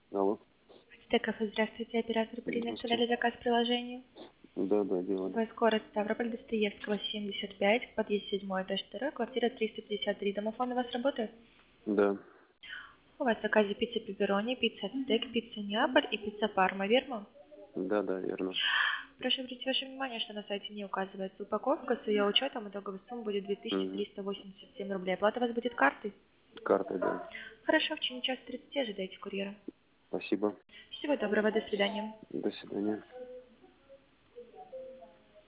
Алло. ТКФ, здравствуйте, оператор принят дали заказ приложению. Да, делали. Скорость Ставрополь, Достоевского, 75, подъезд 7, этаж 2, квартира 353. Домофон у вас работает? Да, У вас в заказе пицца пепперони, пицца стейк, пицца Неаполь и пицца Парма, верно? да, верно. Прошу обратить ваше внимание, что на сайте не указывается упаковка, с ее учетом итоговая сумма будет Угу. 2387 рублей. Оплата у вас будет картой? Картой, да. Хорошо, в течение часа 30 ожидайте курьера. Спасибо. Всего доброго, до свидания. До свидания.